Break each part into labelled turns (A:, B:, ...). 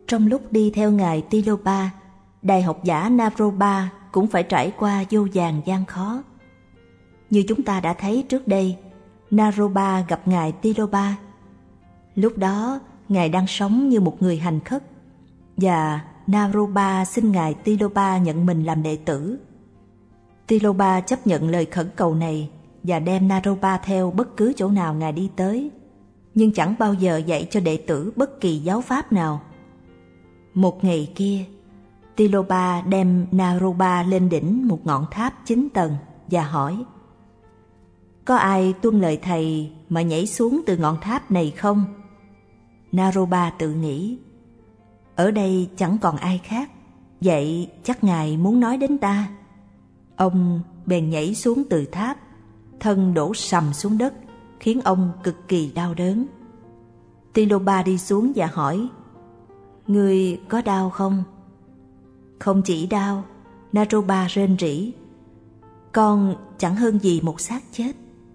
A: Trong lúc đi theo ngài Tilopa, đại học giả Naropa cũng phải trải qua vô vàn gian khó. Như chúng ta đã thấy trước đây, Naropa gặp ngài Tilopa. Lúc đó, ngài đang sống như một người hành khất, và Naropa xin ngài Tilopa nhận mình làm đệ tử. Tilopa chấp nhận lời khẩn cầu này và đem Naropa theo bất cứ chỗ nào ngài đi tới, nhưng chẳng bao giờ dạy cho đệ tử bất kỳ giáo pháp nào. Một ngày kia, Tilopa đem Naropa lên đỉnh một ngọn tháp 9 tầng và hỏi: có ai tuân lời thầy mà nhảy xuống từ ngọn tháp này không? Naropa tự nghĩ: ở đây chẳng còn ai khác, vậy chắc ngài muốn nói đến ta. Ông bèn nhảy xuống từ tháp, thân đổ sầm xuống đất, khiến ông cực kỳ đau đớn. Tilopa đi xuống và hỏi: ngươi có đau không? Không chỉ đau, Naropa rên rỉ: con chẳng hơn gì một xác chết.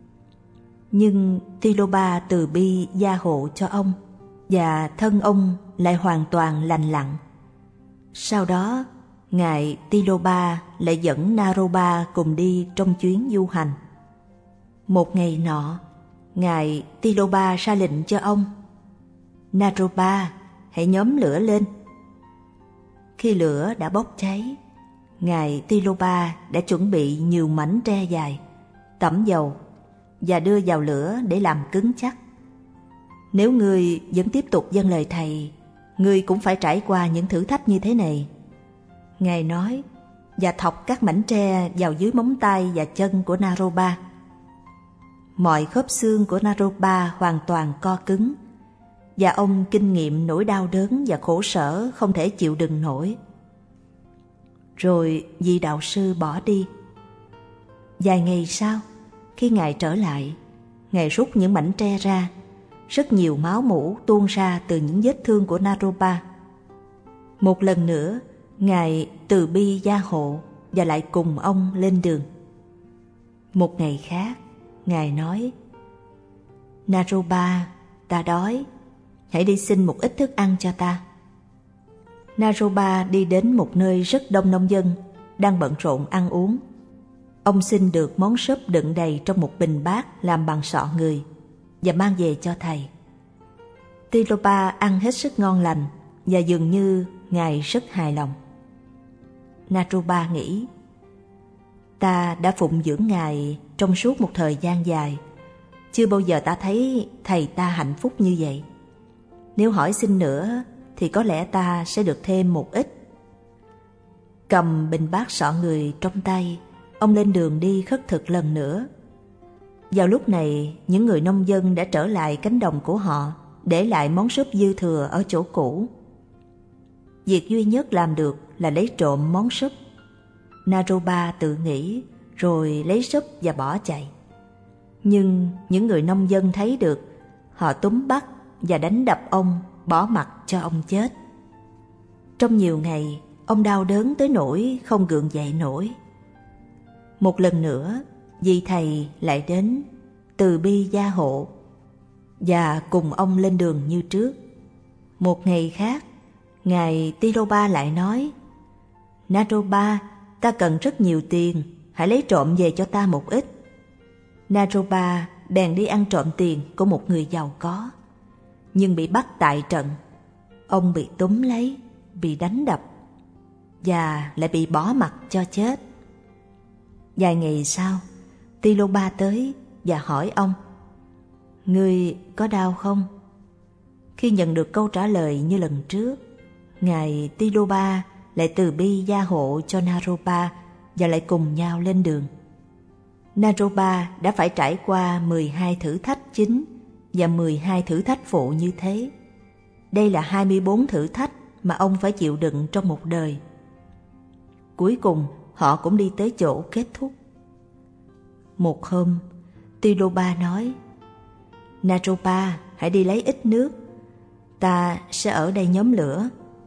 A: Nhưng Tilopa từ bi gia hộ cho ông, và thân ông lại hoàn toàn lành lặn. Sau đó, ngài Tilopa lại dẫn Naropa cùng đi trong chuyến du hành. Một ngày nọ, ngài Tilopa ra lệnh cho ông: Naropa, hãy nhóm lửa lên. Khi lửa đã bốc cháy, ngài Tilopa đã chuẩn bị nhiều mảnh tre dài, tẩm dầu và đưa vào lửa để làm cứng chắc. Nếu ngươi vẫn tiếp tục vâng lời thầy, ngươi cũng phải trải qua những thử thách như thế này. Ngài nói, và thọc các mảnh tre vào dưới móng tay và chân của Naropa. Mọi khớp xương của Naropa hoàn toàn co cứng, và ông kinh nghiệm nỗi đau đớn và khổ sở không thể chịu đựng nổi. Rồi vị đạo sư bỏ đi. Vài ngày sau, khi ngài trở lại, ngài rút những mảnh tre ra. Rất nhiều máu mủ tuôn ra từ những vết thương của Naropa. Một lần nữa, ngài từ bi gia hộ và lại cùng ông lên đường. Một ngày khác, ngài nói: Naropa, ta đói, hãy đi xin một ít thức ăn cho ta. Naropa đi đến một nơi rất đông nông dân đang bận rộn ăn uống. Ông xin được món súp đựng đầy trong một bình bát làm bằng sọ người và mang về cho thầy. Tilopa ăn hết sức ngon lành và dường như ngài rất hài lòng. Naropa nghĩ: ta đã phụng dưỡng ngài trong suốt một thời gian dài, chưa bao giờ ta thấy thầy ta hạnh phúc như vậy. Nếu hỏi xin nữa thì có lẽ ta sẽ được thêm một ít. Cầm bình bát sọ người trong tay, ông lên đường đi khất thực lần nữa. Vào lúc này, những người nông dân đã trở lại cánh đồng của họ, để lại món súp dư thừa ở chỗ cũ. Việc duy nhất làm được là lấy trộm món súp. Naropa tự nghĩ, rồi lấy súp và bỏ chạy. Nhưng những người nông dân thấy được, họ túm bắt và đánh đập ông, bỏ mặc cho ông chết. Trong nhiều ngày, ông đau đớn tới nỗi không gượng dậy nổi. Một lần nữa, vị thầy lại đến, từ bi gia hộ, và cùng ông lên đường như trước. Một ngày khác, ngài Tilopa lại nói: Naropa, ta cần rất nhiều tiền, hãy lấy trộm về cho ta một ít. Naropa bèn đi ăn trộm tiền của một người giàu có, nhưng bị bắt tại trận. Ông bị túm lấy, bị đánh đập, và lại bị bỏ mặc cho chết. Vài ngày sau, Tilopa tới và hỏi ông: ngươi có đau không? Khi nhận được câu trả lời như lần trước, ngài Tilopa lại từ bi gia hộ cho Naropa và lại cùng nhau lên đường. Naropa đã phải trải qua 12 thử thách chính và 12 thử thách phụ như thế. Đây là 24 thử thách mà ông phải chịu đựng trong một đời. Cuối cùng, họ cũng đi tới chỗ kết thúc. Một hôm, Tilopa nói: Naropa, hãy đi lấy ít nước, ta sẽ ở đây nhóm lửa.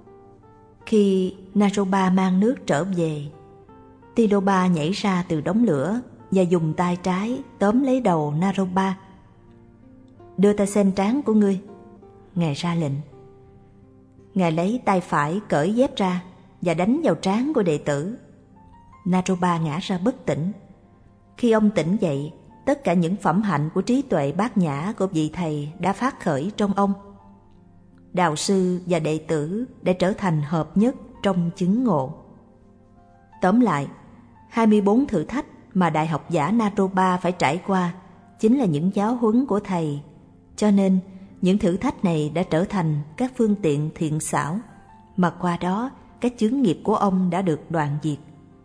A: Khi Naropa mang nước trở về, Tilopa nhảy ra từ đống lửa và dùng tay trái tóm lấy đầu Naropa. Đưa ta xem trán của ngươi, ngài ra lệnh. Ngài lấy tay phải cởi dép ra và đánh vào trán của đệ tử. Naropa ngã ra bất tỉnh. Khi ông tỉnh dậy, tất cả những phẩm hạnh của trí tuệ bát nhã của vị thầy đã phát khởi trong ông. Đạo sư và đệ tử đã trở thành hợp nhất trong chứng ngộ. Tóm lại, 24 thử thách mà đại học giả Naropa phải trải qua chính là những giáo huấn của thầy, cho nên những thử thách này đã trở thành các phương tiện thiện xảo mà qua đó các chướng nghiệp của ông đã được đoạn diệt.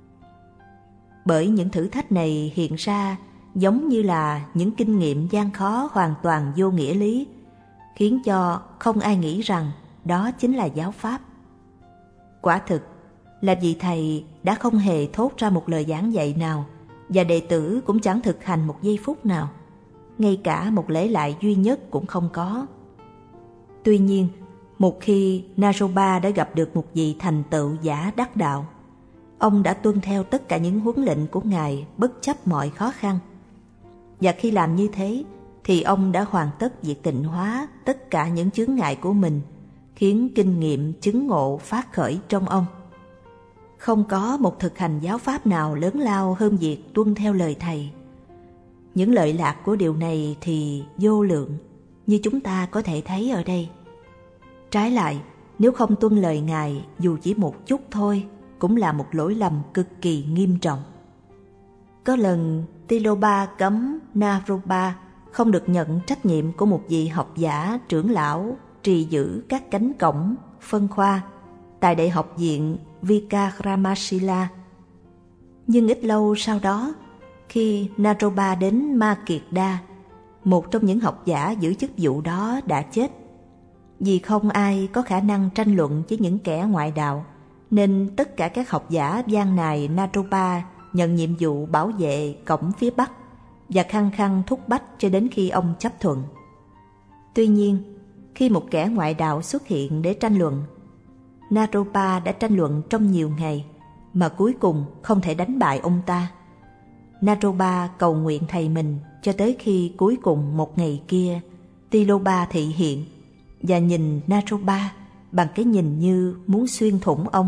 A: Bởi những thử thách này hiện ra giống như là những kinh nghiệm gian khó hoàn toàn vô nghĩa lý, khiến cho không ai nghĩ rằng đó chính là giáo pháp. Quả thực là vị thầy đã không hề thốt ra một lời giảng dạy nào, và đệ tử cũng chẳng thực hành một giây phút nào, ngay cả một lễ lại duy nhất cũng không có. Tuy nhiên, một khi Naropa đã gặp được một vị thành tựu giả đắc đạo, ông đã tuân theo tất cả những huấn lệnh của Ngài bất chấp mọi khó khăn. Và khi làm như thế, thì ông đã hoàn tất việc tịnh hóa tất cả những chướng ngại của mình, khiến kinh nghiệm chứng ngộ phát khởi trong ông. Không có một thực hành giáo pháp nào lớn lao hơn việc tuân theo lời thầy. Những lợi lạc của điều này thì vô lượng, như chúng ta có thể thấy ở đây. Trái lại, nếu không tuân lời Ngài dù chỉ một chút thôi, cũng là một lỗi lầm cực kỳ nghiêm trọng. Có lần Tilopa cấm Naropa không được nhận trách nhiệm của một vị học giả trưởng lão trì giữ các cánh cổng phân khoa tại Đại học viện Vikramashila. Nhưng ít lâu sau đó, khi Naropa đến Ma Kiệt Đa, một trong những học giả giữ chức vụ đó đã chết. Vì không ai có khả năng tranh luận với những kẻ ngoại đạo, nên tất cả các học giả van nài Naropa nhận nhiệm vụ bảo vệ cổng phía Bắc và khăng khăng thúc bách cho đến khi ông chấp thuận. Tuy nhiên, khi một kẻ ngoại đạo xuất hiện để tranh luận, Naropa đã tranh luận trong nhiều ngày mà cuối cùng không thể đánh bại ông ta. Naropa cầu nguyện thầy mình cho tới khi cuối cùng một ngày kia Tilopa thị hiện và nhìn Naropa bằng cái nhìn như muốn xuyên thủng ông.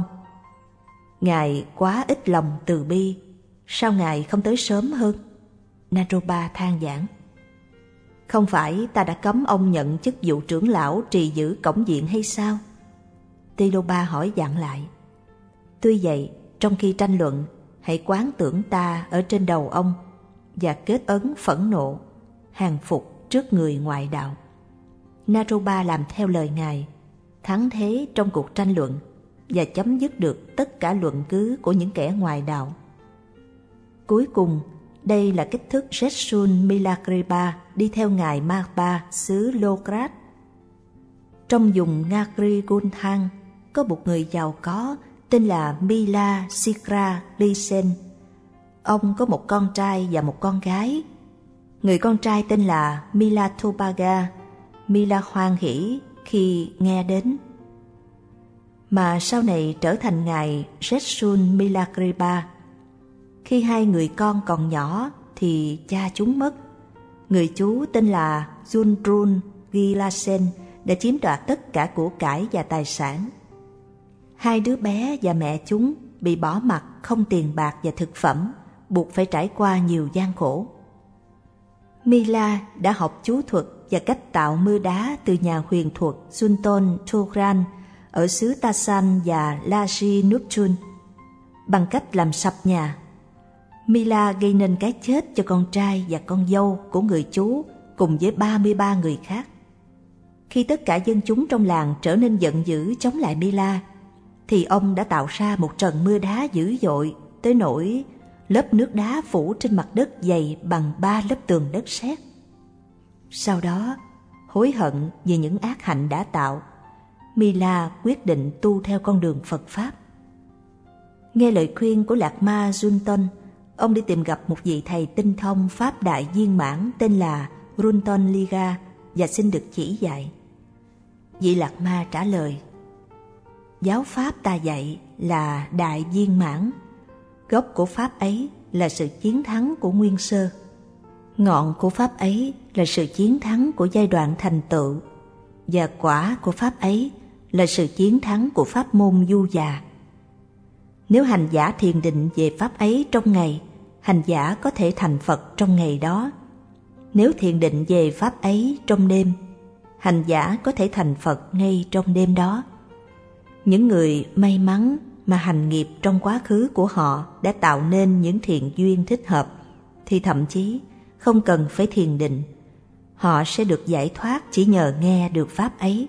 A: Ngài quá ít lòng từ bi, sao Ngài không tới sớm hơn? Naropa than vãn. Không phải ta đã cấm ông nhận chức vụ trưởng lão trì giữ cổng viện hay sao? Tilopa hỏi dặn lại. Tuy vậy, trong khi tranh luận, hãy quán tưởng ta ở trên đầu ông và kết ấn phẫn nộ, hàng phục trước người ngoại đạo. Naropa làm theo lời Ngài, thắng thế trong cuộc tranh luận và chấm dứt được tất cả luận cứ của những kẻ ngoại đạo. Cuối cùng, đây là cách thức Jetsun Milagripa đi theo Ngài Marpa xứ Lograt. Trong vùng Ngagri Gunthang có một người giàu có tên là Mila Sikra Lisen. Ông có một con trai và một con gái. Người con trai tên là Mila Tobaga. Mila hoan hỉ khi nghe đến, mà sau này trở thành Ngài Jetsun Milagripa. Khi hai người con còn nhỏ thì cha chúng mất. Người chú tên là Junrun Gilasen đã chiếm đoạt tất cả của cải và tài sản. Hai đứa bé và mẹ chúng bị bỏ mặc không tiền bạc và thực phẩm, buộc phải trải qua nhiều gian khổ. Mila đã học chú thuật và cách tạo mưa đá từ nhà huyền thuật Sultan Turan ở xứ Tasan và Laji Nupchun. Bằng cách làm sập nhà, Mila gây nên cái chết cho con trai và con dâu của người chú cùng với 33 người khác. Khi tất cả dân chúng trong làng trở nên giận dữ chống lại Mila, thì ông đã tạo ra một trận mưa đá dữ dội tới nỗi lớp nước đá phủ trên mặt đất dày bằng 3 lớp tường đất sét. Sau đó, hối hận vì những ác hạnh đã tạo, Mila quyết định tu theo con đường Phật Pháp. Nghe lời khuyên của Lạc Ma Junton, ông đi tìm gặp một vị thầy tinh thông Pháp Đại Viên Mãn tên là Runton Liga và xin được chỉ dạy. Vị Lạc Ma trả lời: giáo Pháp ta dạy là Đại Viên Mãn. Gốc của Pháp ấy là sự chiến thắng của Nguyên Sơ. Ngọn của Pháp ấy là sự chiến thắng của giai đoạn thành tựu. Và quả của Pháp ấy là sự chiến thắng của pháp môn du già. Nếu hành giả thiền định về pháp ấy trong ngày, hành giả có thể thành Phật trong ngày đó. Nếu thiền định về pháp ấy trong đêm, hành giả có thể thành Phật ngay trong đêm đó. Những người may mắn mà hành nghiệp trong quá khứ của họ đã tạo nên những thiện duyên thích hợp, thì thậm chí không cần phải thiền định, họ sẽ được giải thoát chỉ nhờ nghe được pháp ấy.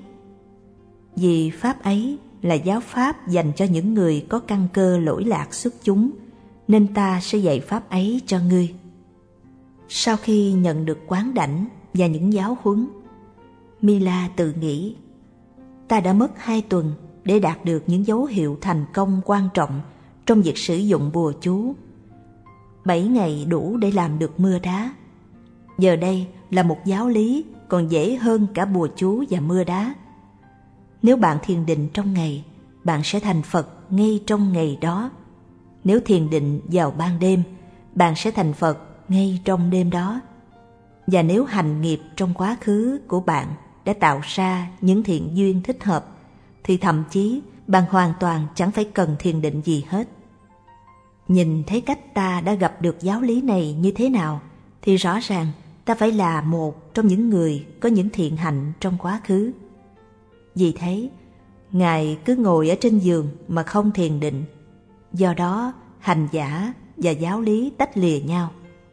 A: Vì pháp ấy là giáo pháp dành cho những người có căn cơ lỗi lạc xuất chúng, nên ta sẽ dạy pháp ấy cho ngươi. Sau khi nhận được quán đảnh và những giáo huấn, Mila tự nghĩ, ta đã mất 2 tuần để đạt được những dấu hiệu thành công quan trọng trong việc sử dụng bùa chú. 7 ngày đủ để làm được mưa đá. Giờ đây là một giáo lý còn dễ hơn cả bùa chú và mưa đá. Nếu bạn thiền định trong ngày, bạn sẽ thành Phật ngay trong ngày đó. Nếu thiền định vào ban đêm, bạn sẽ thành Phật ngay trong đêm đó. Và nếu hành nghiệp trong quá khứ của bạn đã tạo ra những thiện duyên thích hợp, thì thậm chí bạn hoàn toàn chẳng phải cần thiền định gì hết. Nhìn thấy cách ta đã gặp được giáo lý này như thế nào, thì rõ ràng ta phải là một trong những người có những thiện hạnh trong quá khứ. Vì thế, Ngài cứ ngồi ở trên giường mà không thiền định. Do đó, hành giả và giáo lý tách lìa nhau.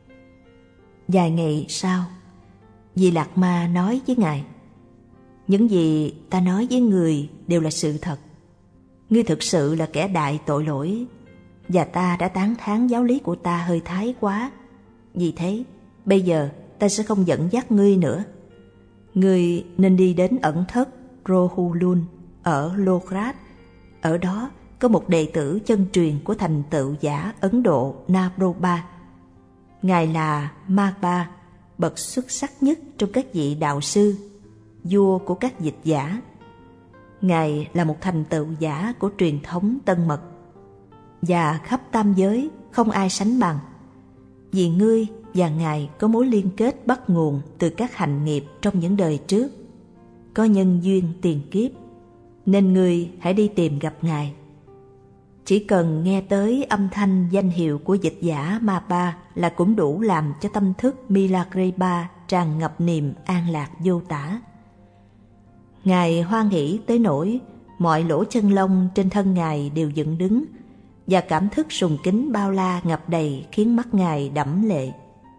A: Vài ngày sau, Di Lạt Ma nói với Ngài, những gì ta nói với người đều là sự thật. Ngươi thực sự là kẻ đại tội lỗi, và ta đã tán thán giáo lý của ta hơi thái quá. Vì thế, bây giờ ta sẽ không dẫn dắt ngươi nữa. Ngươi nên đi đến ẩn thất Rohulun ở Lograt. Ở đó có một đệ tử chân truyền của thành tựu giả Ấn Độ Nabroba. Ngài là Magba, bậc xuất sắc nhất trong các vị đạo sư, vua của các dịch giả. Ngài là một thành tựu giả của truyền thống Tân Mật, và khắp tam giới không ai sánh bằng. Vì ngươi và Ngài có mối liên kết bắt nguồn từ các hành nghiệp trong những đời trước, có nhân duyên tiền kiếp, nên ngươi hãy đi tìm gặp Ngài. Chỉ cần nghe tới âm thanh danh hiệu của dịch giả Mapa là cũng đủ làm cho tâm thức Milagreba tràn ngập niềm an lạc vô tả. Ngài hoan hỷ tới nỗi mọi lỗ chân lông trên thân Ngài đều dựng đứng, và cảm thức sùng kính bao la ngập đầy khiến mắt Ngài đẫm lệ.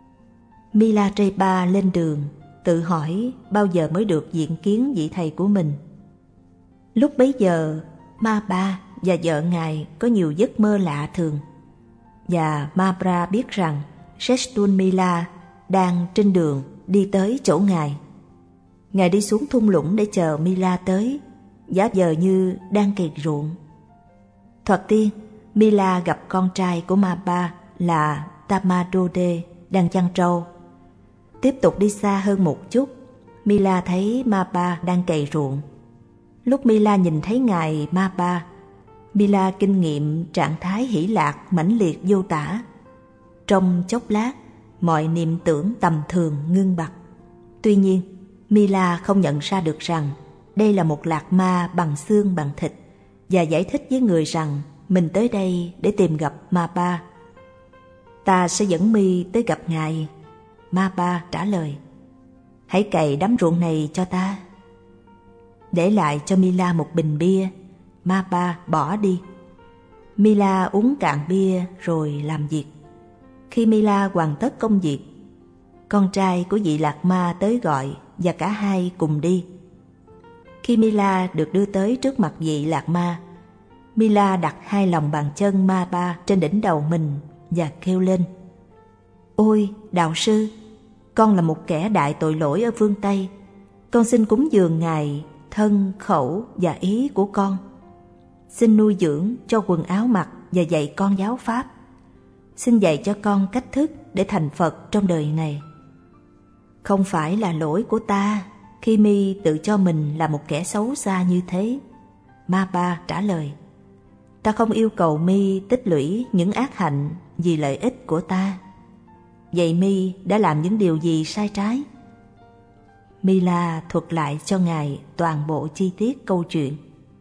A: Milagreba lên đường, tự hỏi bao giờ mới được diện kiến vị thầy của mình. Lúc bấy giờ, Mapa và vợ Ngài có nhiều giấc mơ lạ thường, và Mapra biết rằng Sestun Mila đang trên đường đi tới chỗ Ngài. Ngài đi xuống thung lũng để chờ Mila tới, giả vờ như đang cày ruộng. Thoạt tiên, Mila gặp con trai của Mapa là Tamadode đang chăn trâu. Tiếp tục đi xa hơn một chút, Mila thấy Mapa đang cày ruộng. Lúc Mila nhìn thấy ngài Mapa, Mila kinh nghiệm trạng thái hỷ lạc mãnh liệt vô tả. Trong chốc lát, mọi niệm tưởng tầm thường ngưng bặt. Tuy nhiên, Mila không nhận ra được rằng đây là một lạc ma bằng xương bằng thịt, và giải thích với người rằng mình tới đây để tìm gặp Mapa. Ta sẽ dẫn mi tới gặp ngài. Mapa trả lời, hãy cày đám ruộng này cho ta. Để lại cho Mila một bình bia, Mapa bỏ đi. Mila uống cạn bia rồi làm việc. Khi Mila hoàn tất công việc, con trai của vị lạc ma tới gọi và cả hai cùng đi. Khi Mila được đưa tới trước mặt vị lạc ma, Mila đặt hai lòng bàn chân Mapa trên đỉnh đầu mình và kêu lên, ôi đạo sư, con là một kẻ đại tội lỗi ở phương Tây. Con xin cúng dường ngài thân, khẩu và ý của con. Xin nuôi dưỡng cho quần áo mặc và dạy con giáo pháp. Xin dạy cho con cách thức để thành Phật trong đời này. Không phải là lỗi của ta khi mi tự cho mình là một kẻ xấu xa như thế. Mapa trả lời, ta không yêu cầu mi tích lũy những ác hạnh vì lợi ích của ta. Vậy mi đã làm những điều gì sai trái? Mila thuật lại cho ngài toàn bộ chi tiết câu chuyện.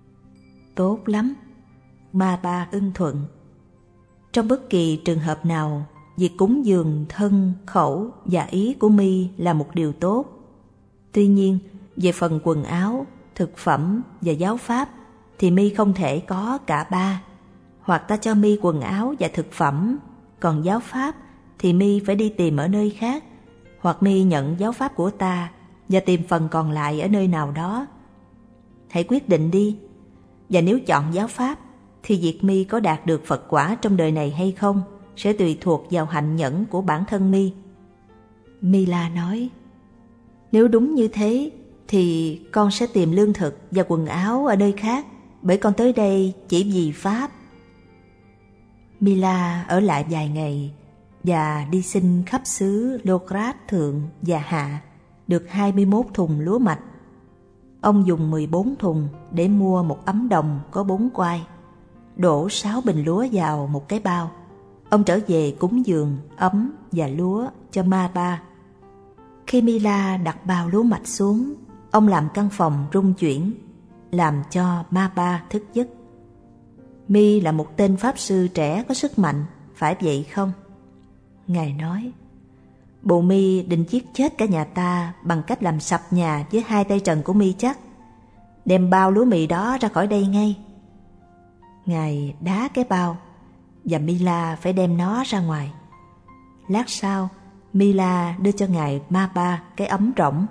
A: Tốt lắm. Mapa ưng thuận. Trong bất kỳ trường hợp nào, việc cúng dường thân, khẩu và ý của mi là một điều tốt. Tuy nhiên, về phần quần áo, thực phẩm và giáo pháp thì mi không thể có cả ba. Hoặc ta cho mi quần áo và thực phẩm, còn giáo pháp thì mi phải đi tìm ở nơi khác. Hoặc mi nhận giáo pháp của ta và tìm phần còn lại ở nơi nào đó. Hãy quyết định đi. Và nếu chọn giáo pháp thì việc mi có đạt được Phật quả trong đời này hay không sẽ tùy thuộc vào hạnh nhẫn của bản thân mi. Mila nói, nếu đúng như thế thì con sẽ tìm lương thực và quần áo ở nơi khác, bởi con tới đây chỉ vì Pháp. Mila ở lại vài ngày và đi xin khắp xứ Lograt Thượng và Hạ được 21 thùng lúa mạch. Ông dùng 14 thùng để mua một ấm đồng có 4 quai, đổ 6 bình lúa vào một cái bao. Ông trở về cúng dường ấm và lúa cho Mapa. Khi Mila đặt bao lúa mạch xuống, ông làm căn phòng rung chuyển, làm cho Mapa thức giấc. Mi là một tên pháp sư trẻ có sức mạnh, phải vậy không? Ngài nói, bộ mi định giết chết cả nhà ta bằng cách làm sập nhà với 2 tay trần của mi chắc. Đem bao lúa mì đó ra khỏi đây ngay. Ngài đá cái bao và Mila phải đem nó ra ngoài. Lát sau, Mila đưa cho ngài Mapa cái ấm rỗng.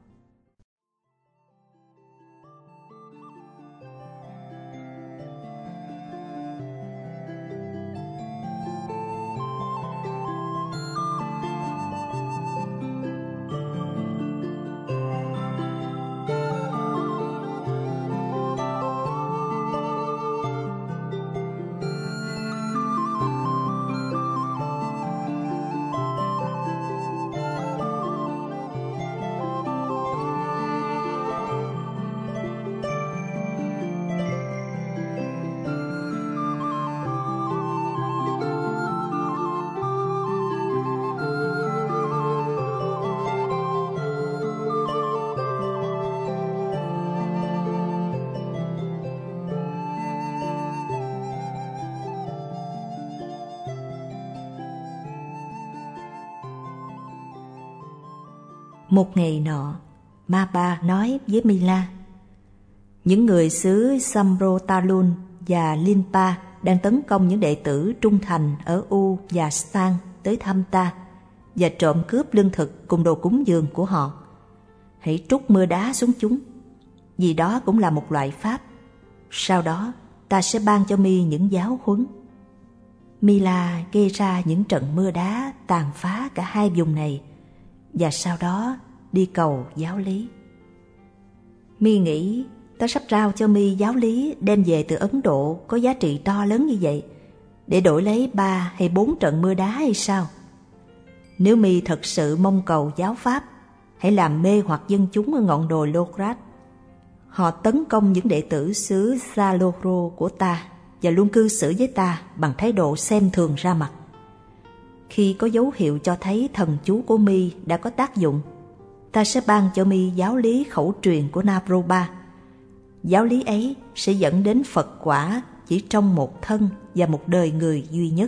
A: Một ngày nọ, Mapa nói với Mila, những người xứ Samrotalun và Linpa đang tấn công những đệ tử trung thành ở U và Stan tới thăm ta và trộm cướp lương thực cùng đồ cúng dường của họ. Hãy trút mưa đá xuống chúng, vì đó cũng là một loại pháp. Sau đó, ta sẽ ban cho mi những giáo huấn. Mila gây ra những trận mưa đá tàn phá cả hai vùng này, và sau đó đi cầu giáo lý. Mi nghĩ ta sắp trao cho mi giáo lý đem về từ Ấn Độ có giá trị to lớn như vậy để đổi lấy 3 hay 4 trận mưa đá hay sao? Nếu mi thật sự mong cầu giáo pháp, hãy làm mê hoặc dân chúng ở ngọn đồi Lograt. Họ tấn công những đệ tử xứ Saloro của ta và luôn cư xử với ta bằng thái độ xem thường ra mặt. Khi có dấu hiệu cho thấy thần chú của mi đã có tác dụng, ta sẽ ban cho mi giáo lý khẩu truyền của Naropa. Giáo lý ấy sẽ dẫn đến Phật quả chỉ trong một thân và một đời người duy nhất.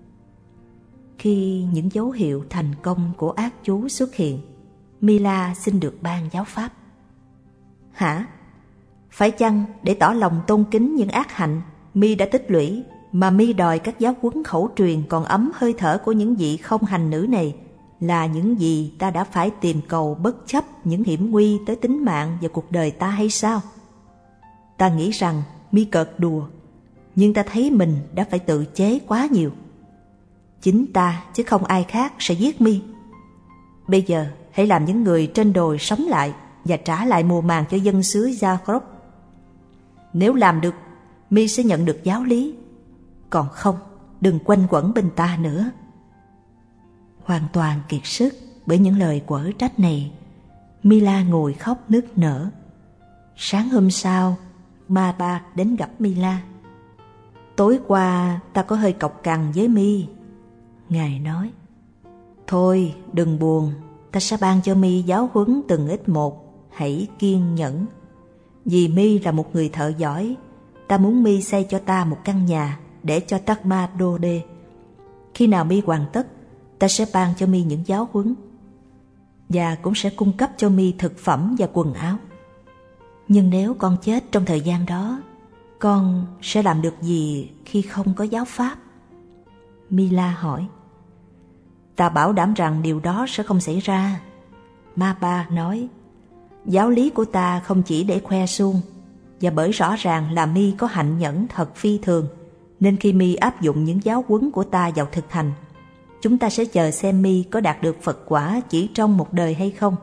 A: Khi những dấu hiệu thành công của ác chú xuất hiện, Mila xin được ban giáo pháp. Hả? Phải chăng để tỏ lòng tôn kính những ác hạnh mi đã tích lũy mà mi đòi các giáo huấn khẩu truyền còn ấm hơi thở của những vị không hành nữ này là những gì ta đã phải tìm cầu bất chấp những hiểm nguy tới tính mạng và cuộc đời ta hay sao? Ta nghĩ rằng mi cợt đùa, nhưng ta thấy mình đã phải tự chế quá nhiều. Chính ta chứ không ai khác sẽ giết mi. Bây giờ hãy làm những người trên đồi sống lại và trả lại mùa màng cho dân xứ Zagreb. Nếu làm được, mi sẽ nhận được giáo lý. Còn không, đừng quanh quẩn bên ta nữa. Hoàn toàn kiệt sức bởi những lời quở trách này, Mila ngồi khóc nức nở. Sáng hôm sau, Mapa đến gặp Mila. Tối qua ta có hơi cọc cằn với mi. Ngài nói, thôi đừng buồn, ta sẽ ban cho mi giáo huấn từng ít một, hãy kiên nhẫn. Vì mi là một người thợ giỏi, ta muốn Mi xây cho ta một căn nhà để cho Tagma Dode. Khi nào Mi hoàn tất, ta sẽ ban cho Mi những giáo huấn và cũng sẽ cung cấp cho Mi thực phẩm và quần áo. Nhưng nếu con chết trong thời gian đó, con sẽ làm được gì khi không có giáo pháp? Mila hỏi. Ta bảo đảm rằng điều đó sẽ không xảy ra. Mapa nói, giáo lý của ta không chỉ để khoe suông, và bởi rõ ràng là Mi có hạnh nhẫn thật phi thường, nên khi Mi áp dụng những giáo huấn của ta vào thực hành, chúng ta sẽ chờ xem Mi có đạt được Phật quả chỉ trong một đời hay không.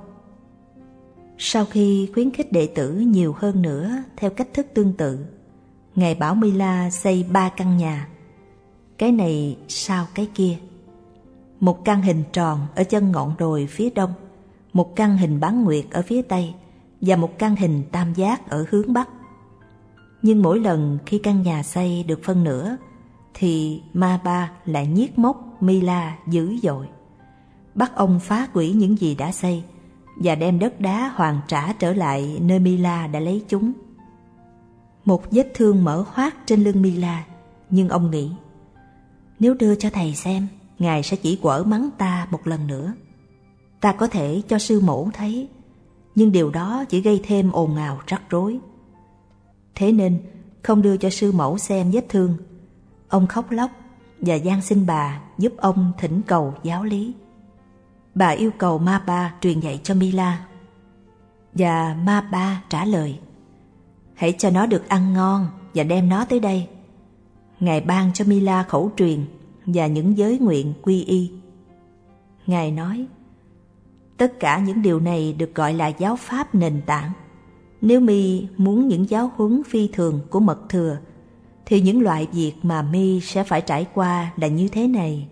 A: Sau khi khuyến khích đệ tử nhiều hơn nữa theo cách thức tương tự, Ngài bảo Mila xây 3 căn nhà, cái này sau cái kia. Một căn hình tròn ở chân ngọn đồi phía đông, một căn hình bán nguyệt ở phía tây và một căn hình tam giác ở hướng bắc. Nhưng mỗi lần khi căn nhà xây được phân nửa thì Mapa lại nhiếc móc Mila dữ dội, bắt ông phá hủy những gì đã xây và đem đất đá hoàn trả trở lại nơi Mila đã lấy chúng. Một vết thương mở hoác trên lưng Mila, nhưng ông nghĩ, nếu đưa cho thầy xem, ngài sẽ chỉ quở mắng ta một lần nữa. Ta có thể cho sư mẫu thấy, nhưng điều đó chỉ gây thêm ồn ào rắc rối. Thế nên không đưa cho sư mẫu xem vết thương. Ông khóc lóc và van xin bà giúp ông thỉnh cầu giáo lý. Bà yêu cầu Mapa truyền dạy cho Mila, và Mapa trả lời, hãy cho nó được ăn ngon và đem nó tới đây. Ngài ban cho Mila khẩu truyền và những giới nguyện quy y. Ngài nói, tất cả những điều này được gọi là giáo pháp nền tảng. Nếu Mi muốn những giáo huấn phi thường của mật thừa, thì những loại việc mà Mi sẽ phải trải qua là như thế này.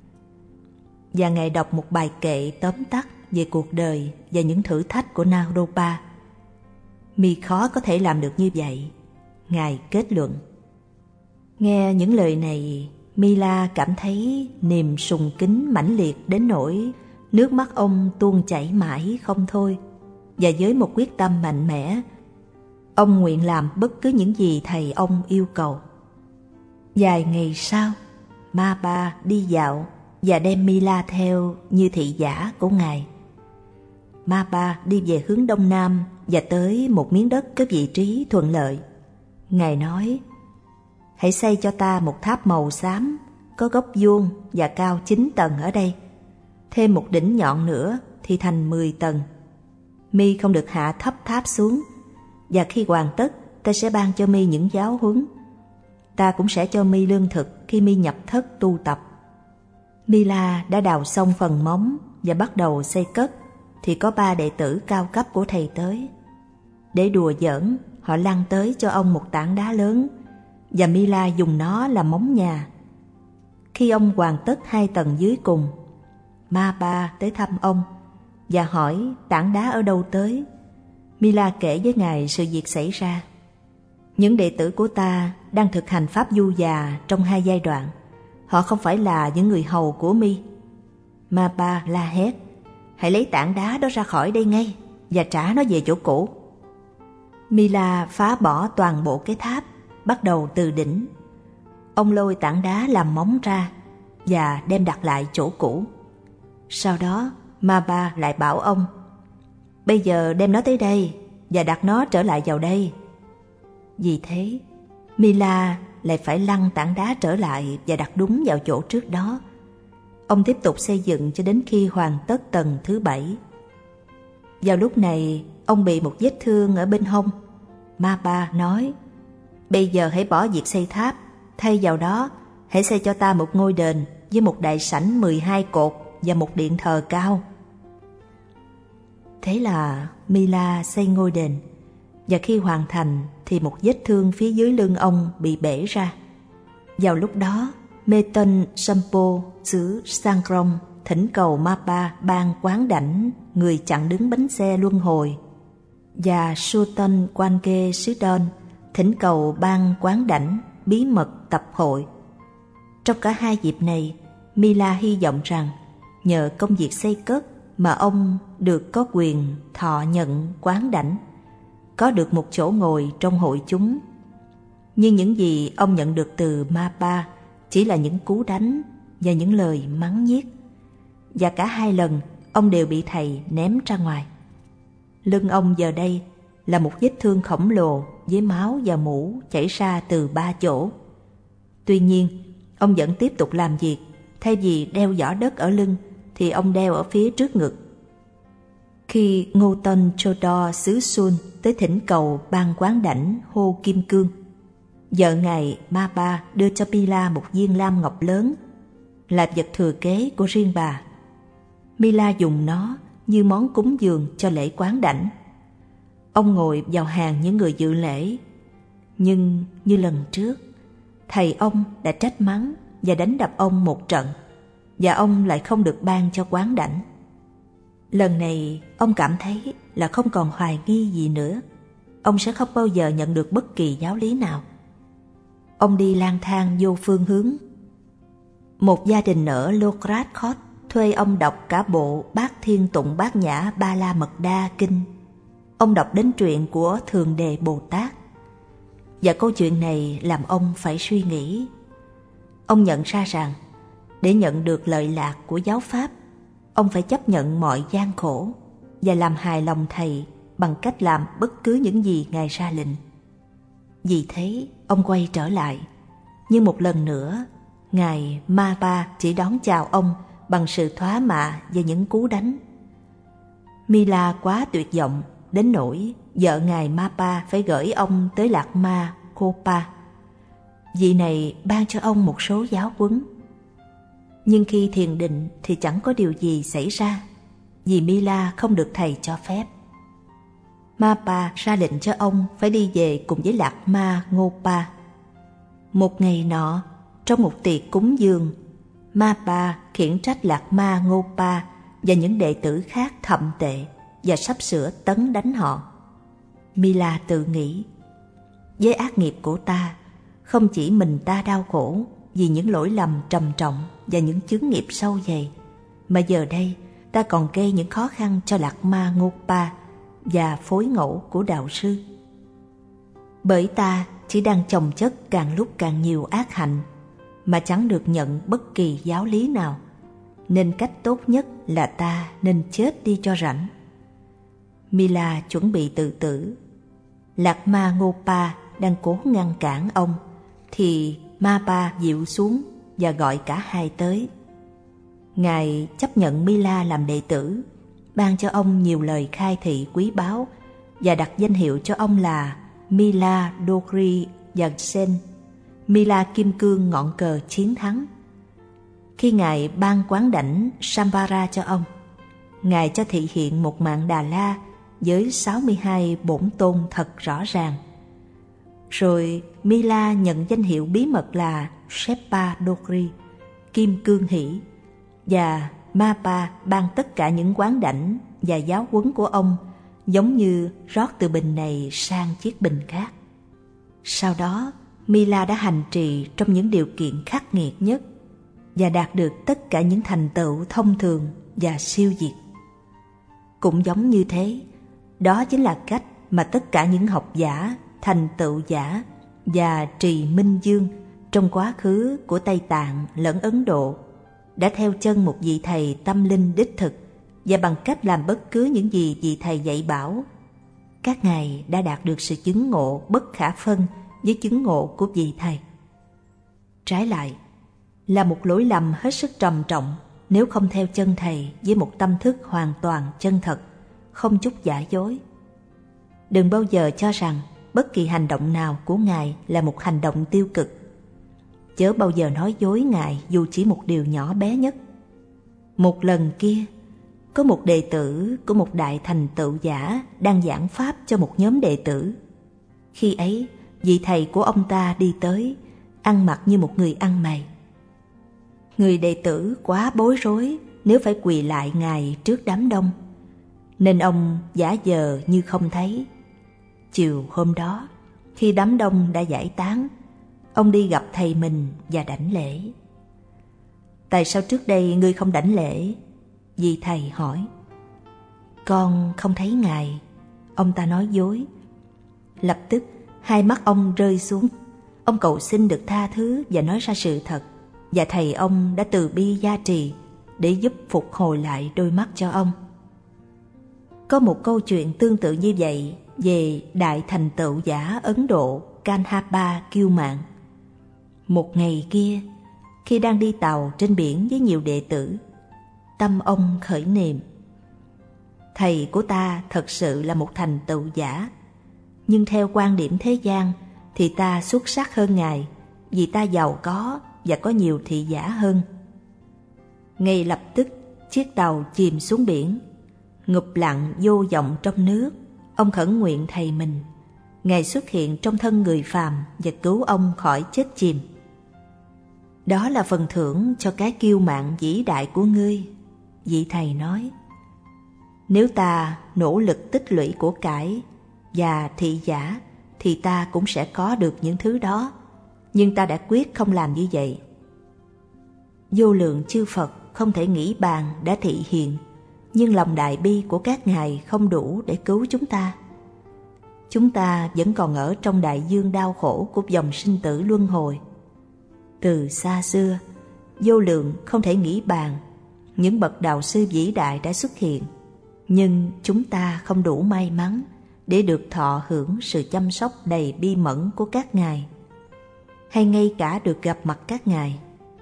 A: Và Ngài đọc một bài kệ tóm tắt về cuộc đời và những thử thách của Naropa. Mi khó có thể làm được như vậy, Ngài kết luận. Nghe những lời này, Mila cảm thấy niềm sùng kính mãnh liệt đến nỗi nước mắt ông tuôn chảy mãi không thôi. Và với một quyết tâm mạnh mẽ, ông nguyện làm bất cứ những gì thầy ông yêu cầu. Vài ngày sau, Mapa đi dạo và đem Mila theo như thị giả của ngài. Mapa đi về hướng đông nam và tới một miếng đất có vị trí thuận lợi. Ngài nói, hãy xây cho ta một tháp màu xám, có góc vuông và cao 9 tầng ở đây. Thêm một đỉnh nhọn nữa thì thành 10 tầng. Mi không được hạ thấp tháp xuống, và khi hoàn tất, ta sẽ ban cho Mi những giáo huấn. Ta cũng sẽ cho Mi lương thực khi Mi nhập thất tu tập. Mila đã đào xong phần móng và bắt đầu xây cất, thì có 3 đệ tử cao cấp của thầy tới. Để đùa giỡn, họ lăn tới cho ông một tảng đá lớn, và Mila dùng nó làm móng nhà. Khi ông hoàn tất 2 tầng dưới cùng, Mapa tới thăm ông và hỏi tảng đá ở đâu tới. Mila kể với ngài sự việc xảy ra. Những đệ tử của ta đang thực hành pháp du già trong 2 giai đoạn. Họ không phải là những người hầu của Mi. Mapa la hét, hãy lấy tảng đá đó ra khỏi đây ngay và trả nó về chỗ cũ. Mila phá bỏ toàn bộ cái tháp, bắt đầu từ đỉnh. Ông lôi tảng đá làm móng ra và đem đặt lại chỗ cũ. Sau đó Mapa lại bảo ông, bây giờ đem nó tới đây và đặt nó trở lại vào đây. Vì thế Mila lại phải lăn tảng đá trở lại và đặt đúng vào chỗ trước đó. Ông tiếp tục xây dựng cho đến khi hoàn tất tầng thứ 7. Vào lúc này ông bị một vết thương ở bên hông. Mapa nói, bây giờ hãy bỏ việc xây tháp, thay vào đó hãy xây cho ta một ngôi đền với một đại sảnh 12 cột và một điện thờ cao. Thế là Mila xây ngôi đền, và khi hoàn thành thì một vết thương phía dưới lưng ông bị bể ra. Vào lúc đó, Meton Sampo xứ Sangrom thỉnh cầu Mapa ban quán đảnh người chặn đứng bánh xe luân hồi, và Sultan Quanke xứ Don thỉnh cầu ban quán đảnh bí mật tập hội. Trong cả 2 dịp này, Mila hy vọng rằng nhờ công việc xây cất mà ông được có quyền thọ nhận quán đảnh, có được một chỗ ngồi trong hội chúng. Nhưng những gì ông nhận được từ Mapa chỉ là những cú đánh và những lời mắng nhiếc. Và cả hai lần ông đều bị thầy ném ra ngoài. Lưng ông giờ đây là một vết thương khổng lồ với máu và mủ chảy ra từ 3 chỗ. Tuy nhiên, ông vẫn tiếp tục làm việc. Thay vì đeo giỏ đất ở lưng thì ông đeo ở phía trước ngực. Khi Ngô Tôn Chodor xứ Sun tới thỉnh cầu ban quán đảnh Hồ Kim Cương, vợ ngài Mapa đưa cho Mila một viên lam ngọc lớn, là vật thừa kế của riêng bà. Mila dùng nó như món cúng dường cho lễ quán đảnh. Ông ngồi vào hàng những người dự lễ, nhưng như lần trước, thầy ông đã trách mắng và đánh đập ông một trận, và ông lại không được ban cho quán đảnh. Lần này ông cảm thấy là không còn hoài nghi gì nữa. Ông sẽ không bao giờ nhận được bất kỳ giáo lý nào. Ông đi lang thang vô phương hướng. Một gia đình ở Lokratkot thuê ông đọc cả bộ Bát Thiên Tụng Bát Nhã Ba La Mật Đa Kinh. Ông đọc đến truyện của Thượng Đề Bồ Tát. Và câu chuyện này làm ông phải suy nghĩ. Ông nhận ra rằng để nhận được lợi lạc của giáo pháp, ông phải chấp nhận mọi gian khổ và làm hài lòng thầy bằng cách làm bất cứ những gì ngài ra lệnh. Vì thế, ông quay trở lại. Nhưng một lần nữa, ngài Mapa chỉ đón chào ông bằng sự thoá mạ và những cú đánh. Mila quá tuyệt vọng đến nỗi vợ ngài Mapa phải gửi ông tới Lạc Ma Kopa. Vị này ban cho ông một số giáo huấn. Nhưng khi thiền định thì chẳng có điều gì xảy ra, vì Mila không được thầy cho phép. Mapa ra lệnh cho ông phải đi về cùng với Lạc Ma Ngopa. Một ngày nọ, trong một tiệc cúng dường, Mapa khiển trách Lạc Ma Ngopa và những đệ tử khác thậm tệ và sắp sửa tấn đánh họ. Mila tự nghĩ, với ác nghiệp của ta, không chỉ mình ta đau khổ vì những lỗi lầm trầm trọng và những chướng nghiệp sâu dày, mà giờ đây ta còn gây những khó khăn cho Lạc Ma Ngopa và phối ngẫu của đạo sư. Bởi ta chỉ đang chồng chất càng lúc càng nhiều ác hạnh mà chẳng được nhận bất kỳ giáo lý nào, nên cách tốt nhất là ta nên chết đi cho rảnh. Mila chuẩn bị tự tử. Lạc Ma Ngopa đang cố ngăn cản ông, thì Mapa dịu xuống và gọi cả hai tới. Ngài chấp nhận Mila làm đệ tử, ban cho ông nhiều lời khai thị quý báu và đặt danh hiệu cho ông là Mila Dogri Yagsen, Mila Kim Cương ngọn cờ chiến thắng. Khi Ngài ban quán đảnh Sambara cho ông, Ngài cho thị hiện một mạng Đà La với 62 bổn tôn thật rõ ràng. Rồi Mila nhận danh hiệu bí mật là Shepa Dogri, Kim Cương Hỷ, và Mapa ban tất cả những quán đảnh và giáo huấn của ông giống như rót từ bình này sang chiếc bình khác. Sau đó, Mila đã hành trì trong những điều kiện khắc nghiệt nhất và đạt được tất cả những thành tựu thông thường và siêu việt. Cũng giống như thế, đó chính là cách mà tất cả những học giả, thành tựu giả và trì minh dương trong quá khứ của Tây Tạng lẫn Ấn Độ đã theo chân một vị thầy tâm linh đích thực, và bằng cách làm bất cứ những gì vị thầy dạy bảo, các ngài đã đạt được sự chứng ngộ bất khả phân với chứng ngộ của vị thầy. Trái lại, là một lỗi lầm hết sức trầm trọng nếu không theo chân thầy với một tâm thức hoàn toàn chân thật, không chút giả dối. Đừng bao giờ cho rằng bất kỳ hành động nào của ngài là một hành động tiêu cực. Chớ bao giờ nói dối ngài dù chỉ một điều nhỏ bé nhất. Một lần kia, có một đệ tử của một đại thành tựu giả đang giảng pháp cho một nhóm đệ tử. Khi ấy, vị thầy của ông ta đi tới, ăn mặc như một người ăn mày. Người đệ tử quá bối rối nếu phải quỳ lại ngài trước đám đông, nên ông giả vờ như không thấy. Chiều hôm đó, khi đám đông đã giải tán, ông đi gặp thầy mình và đảnh lễ. Tại sao trước đây ngươi không đảnh lễ? Vì thầy hỏi. Con không thấy ngài. Ông ta nói dối. Lập tức hai mắt ông rơi xuống. Ông cầu xin được tha thứ và nói ra sự thật, và thầy ông đã từ bi gia trì để giúp phục hồi lại đôi mắt cho ông. Có một câu chuyện tương tự như vậy về đại thành tựu giả Ấn Độ Kanhapa Kiêu Mạn. Một ngày kia, khi đang đi tàu trên biển với nhiều đệ tử, tâm ông khởi niệm: thầy của ta thật sự là một thành tựu giả, nhưng theo quan điểm thế gian thì ta xuất sắc hơn ngài, vì ta giàu có và có nhiều thị giả hơn. Ngay lập tức chiếc tàu chìm xuống biển. Ngụp lặng vô vọng trong nước, ông khẩn nguyện thầy mình, ngài xuất hiện trong thân người phàm và cứu ông khỏi chết chìm. Đó là phần thưởng cho cái kiêu mạn vĩ đại của ngươi, vị thầy nói. Nếu ta nỗ lực tích lũy của cải và thị giả thì ta cũng sẽ có được những thứ đó, nhưng ta đã quyết không làm như vậy. Vô lượng chư Phật không thể nghĩ bàn đã thị hiện, nhưng lòng đại bi của các ngài không đủ để cứu chúng ta. Chúng ta vẫn còn ở trong đại dương đau khổ của dòng sinh tử luân hồi. Từ xa xưa, vô lượng không thể nghĩ bàn, những bậc đạo sư vĩ đại đã xuất hiện, nhưng chúng ta không đủ may mắn để được thọ hưởng sự chăm sóc đầy bi mẫn của các ngài, hay ngay cả được gặp mặt các ngài.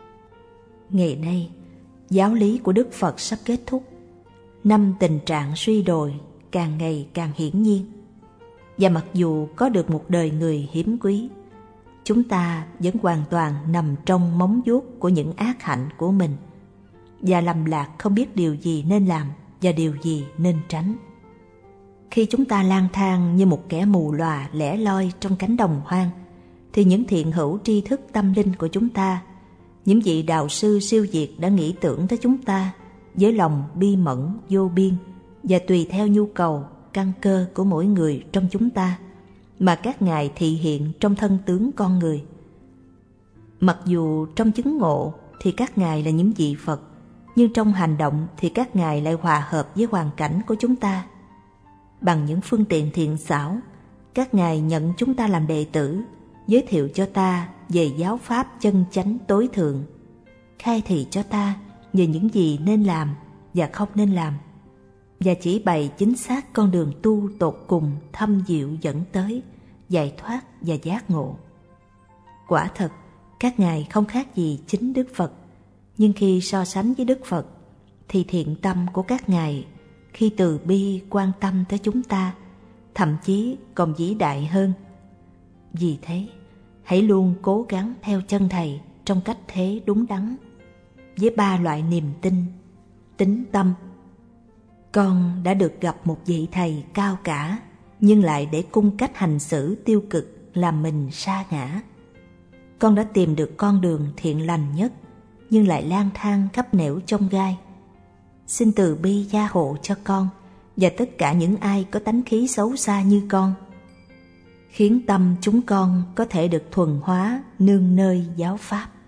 A: Ngày nay, giáo lý của Đức Phật sắp kết thúc. Năm tình trạng suy đồi càng ngày càng hiển nhiên, và mặc dù có được một đời người hiếm quý, chúng ta vẫn hoàn toàn nằm trong móng vuốt của những ác hạnh của mình, và lầm lạc không biết điều gì nên làm và điều gì nên tránh. Khi chúng ta lang thang như một kẻ mù lòa lẻ loi trong cánh đồng hoang, thì những thiện hữu tri thức tâm linh của chúng ta, những vị đạo sư siêu việt đã nghĩ tưởng tới chúng ta với lòng bi mẫn vô biên, và tùy theo nhu cầu, căn cơ của mỗi người trong chúng ta mà các ngài thị hiện trong thân tướng con người. Mặc dù trong chứng ngộ thì các ngài là những vị Phật, nhưng trong hành động thì các ngài lại hòa hợp với hoàn cảnh của chúng ta. Bằng những phương tiện thiện xảo, các ngài nhận chúng ta làm đệ tử, giới thiệu cho ta về giáo pháp chân chánh tối thượng, khai thị cho ta về những gì nên làm và không nên làm, và chỉ bày chính xác con đường tu tột cùng thâm diệu dẫn tới giải thoát và giác ngộ. Quả thật, các ngài không khác gì chính Đức Phật, nhưng khi so sánh với Đức Phật thì thiện tâm của các ngài khi từ bi quan tâm tới chúng ta thậm chí còn vĩ đại hơn. Vì thế, hãy luôn cố gắng theo chân thầy trong cách thế đúng đắn, với 3 loại niềm tin, tín tâm. Con đã được gặp một vị thầy cao cả, nhưng lại để cung cách hành xử tiêu cực làm mình sa ngã. Con đã tìm được con đường thiện lành nhất, nhưng lại lang thang khắp nẻo chông gai. Xin từ bi gia hộ cho con và tất cả những ai có tánh khí xấu xa như con, khiến tâm chúng con có thể được thuần hóa nương nơi giáo pháp.